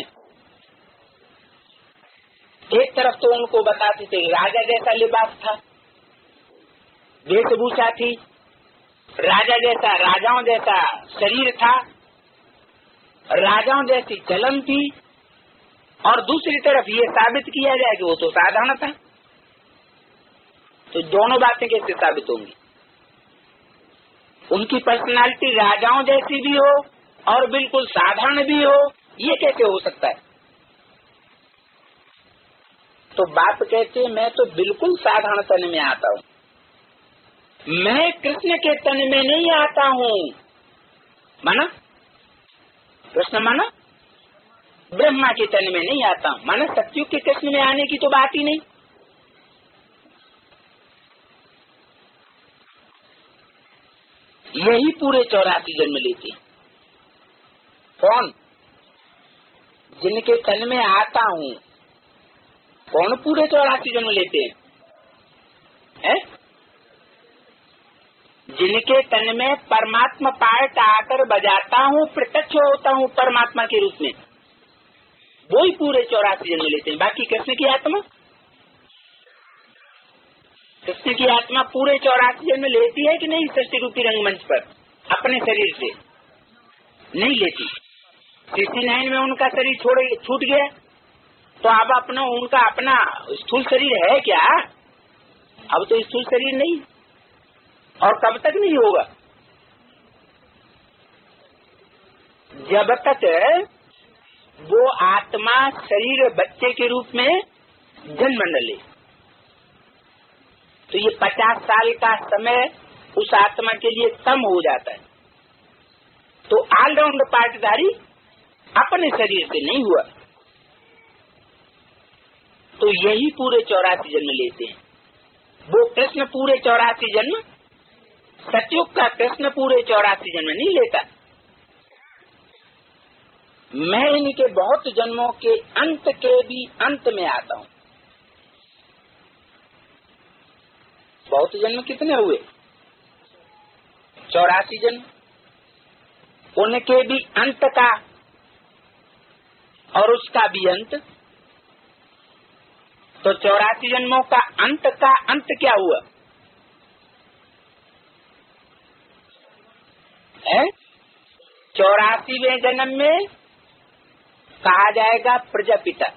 एक तरफ तो उनको बताते थे राजा जैसा लिबास था, वेशभूषा थी, राजा जैसा राजाओं जैसा शरीर था, राजाओं जैसी चलन थी, और दूसरी तरफ ये साबित किया जाए कि वो तो साधारण था। तो दोनों बातें कैसे साबित होंगी? उनकी पर्सनालिटी राजाओं जैसी भी हो और बिल्कुल साधारण भी हो, ये कैसे हो सकता है? तो बाप कहते मैं तो बिल्कुल साधारण तन में आता हूँ, मैं कृष्ण के तन में नहीं आता हूँ। माना कृष्ण, माना ब्रह्मा के तन में नहीं आता हूँ, माना सत्युग के कृष्ण में आने की तो बात ही नहीं। यही पूरे चौरासी जन्म लेते हैं। कौन? जिनके तन में आता हूँ। कौन पूरे चौरासी जन्म लेते हैं? है? जिनके तन में परमात्मा पार्ट आकर बजाता हूँ, प्रत्यक्ष होता हूँ परमात्मा के रूप में, वो ही पूरे चौरासी जन्म लेते हैं। बाकी कृष्ण की आत्मा, कृष्ण की आत्मा पूरे चौरासी जन्म लेती है कि नहीं? सृष्टि रूपी रंगमंच पर अपने शरीर से नहीं लेती। सिक्सटी नाइन में उनका शरीर छोड़ छूट गया, तो अब अपना उनका अपना स्थूल शरीर है क्या? अब तो स्थूल शरीर नहीं, और कब तक नहीं होगा? जब तक वो आत्मा शरीर बच्चे के रूप में जन्म न ले। तो ये पचास साल का समय उस आत्मा के लिए कम हो जाता है। तो ऑलराउंड पार्टधारी अपने शरीर से नहीं हुआ। तो यही पूरे चौरासी जन्म लेते हैं। वो कृष्ण पूरे चौरासी जन्म, सतयुग का कृष्ण पूरे चौरासी जन्म नहीं लेता। मैं इनके बहुत जन्मों के अंत के भी अंत में आता हूँ। बहुत जन्म कितने हुए? चौरासी जन्म। उनके भी अंत का और उसका भी अंत। तो चौरासी जन्मों का अंत का अंत क्या हुआ है? चौरासीवें जन्म में कहा जाएगा प्रजापिता,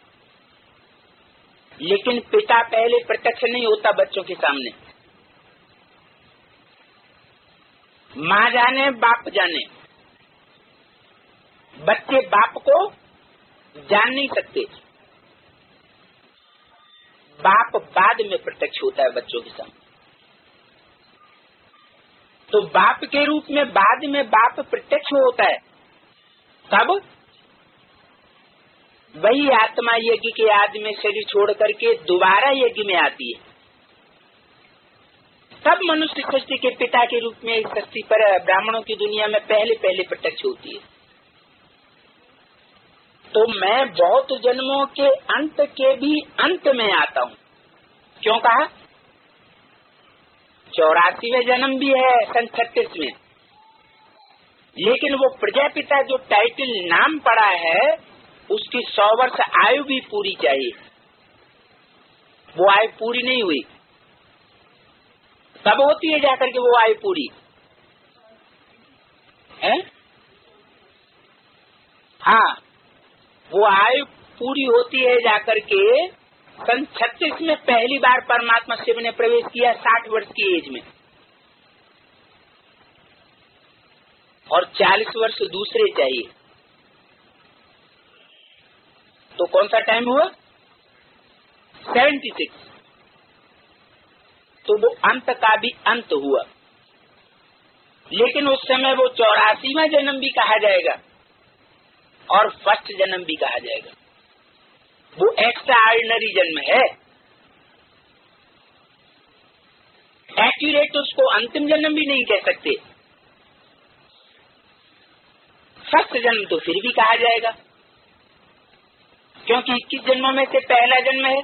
लेकिन पिता पहले प्रत्यक्ष नहीं होता बच्चों के सामने। माँ जाने बाप जाने, बच्चे बाप को जान नहीं सकते। बाप बाद में प्रत्यक्ष होता है बच्चों के सामने। तो बाप के रूप में बाद में बाप प्रत्यक्ष होता है। कब? वही आत्मा यज्ञ के आदि में शरीर छोड़ करके दोबारा यज्ञ में आती है, तब मनुष्य सृष्टि के पिता के रूप में इस सृष्टि पर ब्राह्मणों की दुनिया में पहले पहले प्रत्यक्ष होती है। तो मैं बहुत जन्मों के अंत के भी अंत में आता हूँ। क्यों कहा? चौरासीवें जन्म भी है सन छत्तीस में, लेकिन वो प्रजापिता जो टाइटल नाम पड़ा है उसकी सौ वर्ष आयु भी पूरी चाहिए। वो आयु पूरी नहीं हुई। तब होती है जाकर के वो आयु पूरी है। हाँ, वो आयु पूरी होती है जाकर के सन छत्तीस में पहली बार परमात्मा शिव ने प्रवेश किया साठ वर्ष की एज में, और चालीस वर्ष दूसरे चाहिए। तो कौन सा टाइम हुआ? Seventy six. तो वो अंत का भी अंत हुआ, लेकिन उस समय वो चौरासीवां जन्म भी कहा जाएगा और फर्स्ट जन्म भी कहा जाएगा। वो एक्स्ट्रा ऑर्डिनरी जन्म है। एक्यूरेट उसको अंतिम जन्म भी नहीं कह सकते। फर्स्ट जन्म तो फिर भी कहा जाएगा, क्योंकि इक्कीस जन्मों में से पहला जन्म है,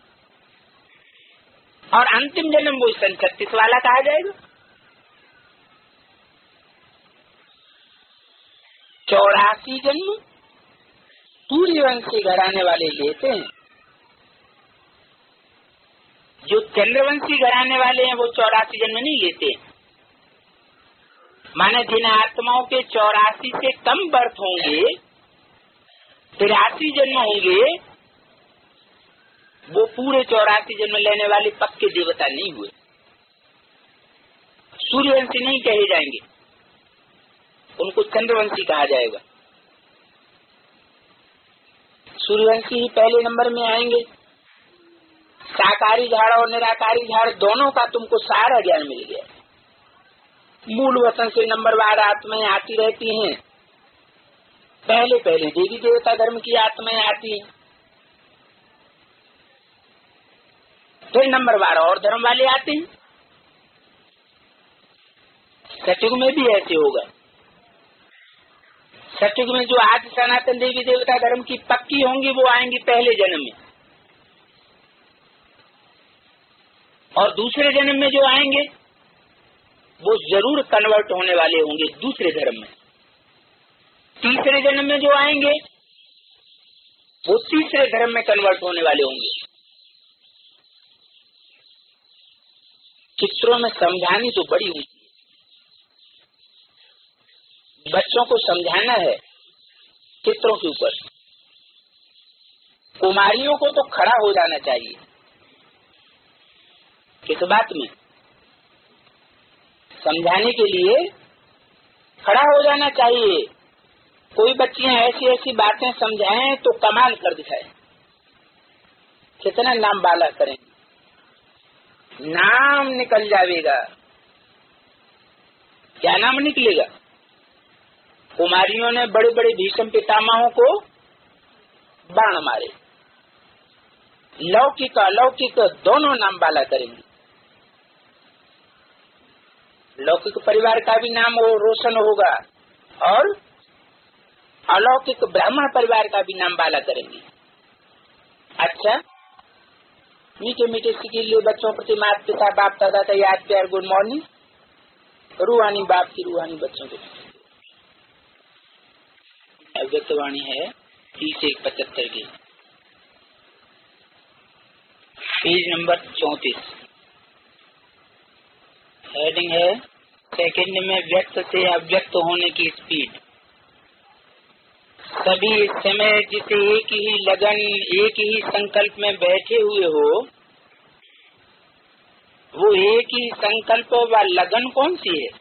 और अंतिम जन्म वो सन छत्तीस वाला कहा जाएगा। चौरासी जन्म सूर्यवंशी घराने वाले लेते हैं। जो चंद्रवंशी घराने वाले हैं वो चौरासी जन्म नहीं लेते। माने जिन आत्माओं के चौरासी से कम बर्थ होंगे, तिरासी जन्म होंगे, वो पूरे चौरासी जन्म लेने वाले पक्के देवता नहीं हुए, सूर्यवंशी नहीं कहे जाएंगे, उनको चंद्रवंशी कहा जाएगा। सूर्यवंशी ही पहले नंबर में आएंगे। साकारी झाड़ और निराकारी झाड़ दोनों का तुमको सारा ज्ञान मिल गया। मूल वतन से नंबरवार आत्माएं आती रहती हैं। पहले पहले देवी देवता धर्म की आत्माएं आती हैं, फिर नंबरवार और धर्म वाले आते हैं। सतयुग में भी ऐसे होगा। सतयुग में जो आज सनातन देवी देवता धर्म की पक्की होंगी वो आएंगी पहले जन्म में, और दूसरे जन्म में जो आएंगे वो जरूर कन्वर्ट होने वाले होंगे दूसरे धर्म में। तीसरे जन्म में जो आएंगे वो तीसरे धर्म में कन्वर्ट होने वाले होंगे। चित्रों में समझानी तो बड़ी हुई, बच्चों को समझाना है चित्रों के ऊपर। कुमारियों को तो खड़ा हो जाना चाहिए। किस बात में? समझाने के लिए खड़ा हो जाना चाहिए। कोई बच्चियां ऐसी ऐसी बातें समझाएं तो कमाल कर दिखाए। कितना नाम बाला करें, नाम निकल जाएगा। क्या नाम निकलेगा? कुमारियों ने बड़े बड़े भीष्म पितामहों को बाण मारे। लौकिक अलौकिक दोनों नाम बाला करेंगे। लौकिक परिवार का भी नाम वो रोशन होगा और अलौकिक ब्राह्मण परिवार का भी नाम बाला करेंगे। अच्छा, मीठे मीठे सीखे लिए बच्चों प्रति माता पिता बाप दादा का याद प्यार गुड मॉर्निंग। रूहानी बाप की रूहानी बच्चों के अव्यक्तवाणी है तीस एक पचहत्तर की, पेज नंबर चौतीस। हेडिंग है सेकंड में व्यक्त से अव्यक्त होने की स्पीड। सभी इस समय जिसे एक ही लगन एक ही संकल्प में बैठे हुए हो, वो एक ही संकल्प व लगन कौन सी है?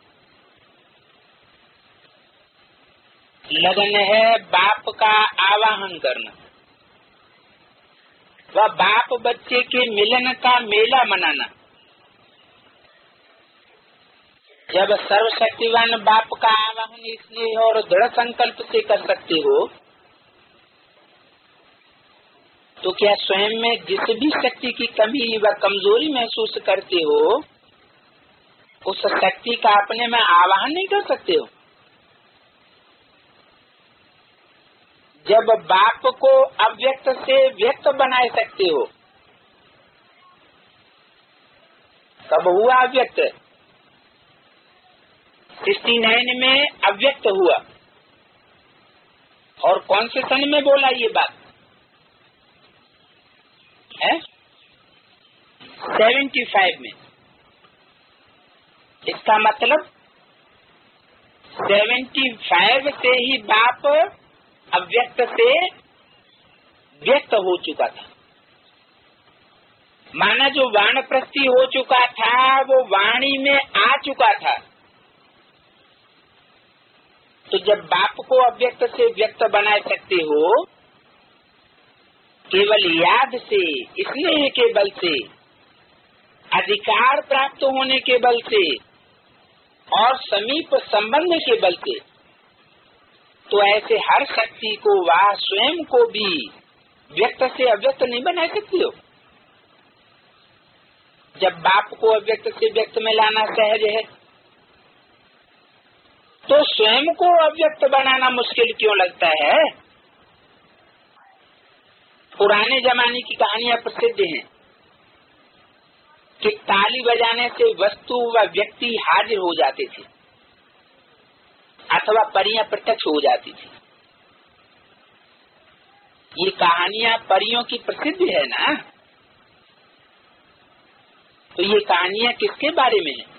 लगन है बाप का आवाहन करना, वह बाप बच्चे के मिलन का मेला मनाना। जब सर्वशक्तिवान बाप का आवाहन स्नेह और दृढ़ संकल्प से कर सकते हो, तो क्या स्वयं में जिस भी शक्ति की कमी व कमजोरी महसूस करते हो, उस शक्ति का अपने में आवाहन नहीं कर सकते हो? जब बाप को अव्यक्त से व्यक्त बना सकते हो, कब हुआ अव्यक्त? सिक्सटी नाइन में अव्यक्त हुआ। और कौन से सन में बोला ये बात है? सेवेंटी फाइव में। इसका मतलब सेवेंटी फाइव से ही बाप अव्यक्त से व्यक्त हो चुका था। माना जो वानप्रस्थी हो चुका था वो वाणी में आ चुका था। तो जब बाप को अव्यक्त से व्यक्त बना सकते हो, केवल याद से, स्नेह के बल से, अधिकार प्राप्त होने के बल से और समीप संबंध के बल से, तो ऐसे हर शक्ति को वह स्वयं को भी व्यक्त से अव्यक्त नहीं बना सकती हो। जब बाप को अव्यक्त से व्यक्त में लाना सहज है, तो स्वयं को अव्यक्त बनाना मुश्किल क्यों लगता है? पुराने जमाने की कहानियां प्रसिद्ध हैं कि ताली बजाने से वस्तु व व्यक्ति हाजिर हो जाते थे। अथवा परियां प्रत्यक्ष हो जाती थी। ये कहानियां परियों की प्रसिद्ध है ना, तो ये कहानियां किसके बारे में है,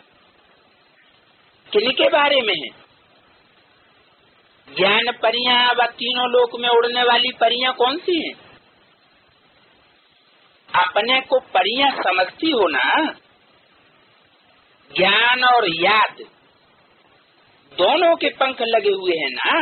किनके बारे में है? ज्ञान परियां व तीनों लोक में उड़ने वाली परियां कौन सी हैं? अपने को परियां समझती हो ना। ज्ञान और याद दोनों के पंख लगे हुए हैं ना।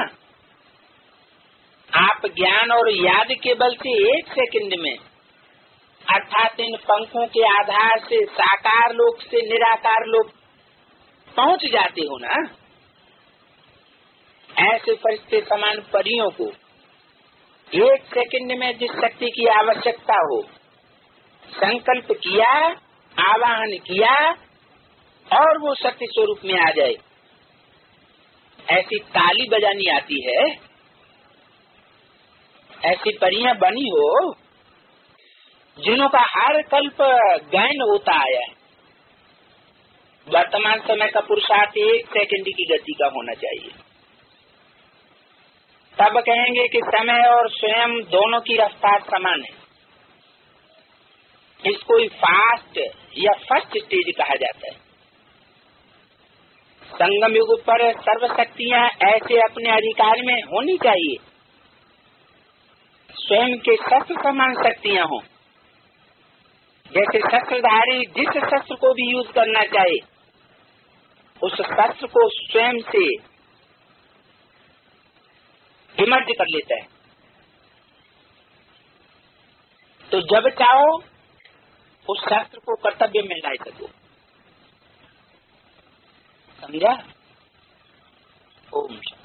आप ज्ञान और याद के बल से एक सेकंड में अर्थात इन पंखों के आधार से साकार लोक से निराकार लोक पहुंच जाते हो ना। ऐसे फरिश्ते समान परियों को एक सेकंड में जिस शक्ति की आवश्यकता हो संकल्प किया, आवाहन किया और वो शक्ति स्वरूप में आ जाए, ऐसी ताली बजानी आती है, ऐसी परियां बनी हो जिन्हों का हर कल्प गायन होता आया है। वर्तमान समय का पुरुषार्थ एक सेकंड की गति का होना चाहिए, तब कहेंगे कि समय और स्वयं दोनों की रफ्तार समान है। इसको फास्ट या फर्स्ट स्टेज कहा जाता है। संगम युग पर सर्वशक्तियां ऐसे अपने अधिकार में होनी चाहिए, स्वयं के शस्त्र समान शक्तियां हों। जैसे शस्त्रधारी जिस शस्त्र को भी यूज करना चाहे उस शस्त्र को स्वयं से इमर्ज कर लेता है, तो जब चाहो उस शस्त्र को कर्तव्य में ला सको। समझा? ओम शांति।